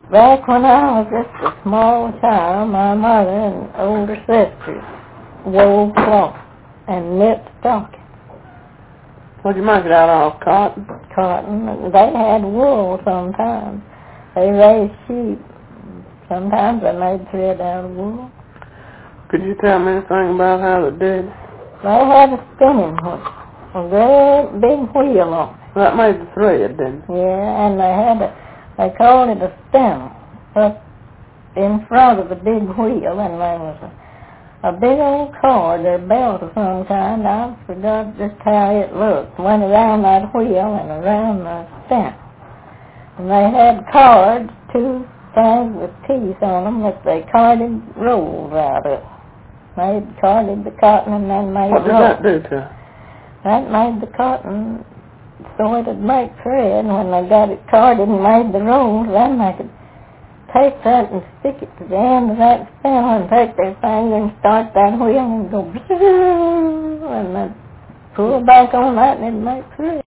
Back when I was just a small child, my mother and older sisters wove cloth and knit stockings. What'd you make it out of? Cotton? Cotton. They had wool sometimes. They raised sheep. Sometimes they made thread out of wool. Could you tell me anything about how they did? They had a spinning wheel, a great big wheel on it. That made the thread, didn't it? Yeah, and they called it a spindle up in front of the big wheel, and there was a big old cord or belt of some kind. I forgot just how it looked. Went around that wheel and around the spindle. And they had cards, two things with teeth on them that they carded rolls out of. They carded the cotton and then made rolls. What did that do to it? That made the cotton so it'd make thread. When they got it carded and made the rolls, then they could take that and stick it to the end of that spindle and take their finger and start that wheel and go and then pull back on that and it'd make thread.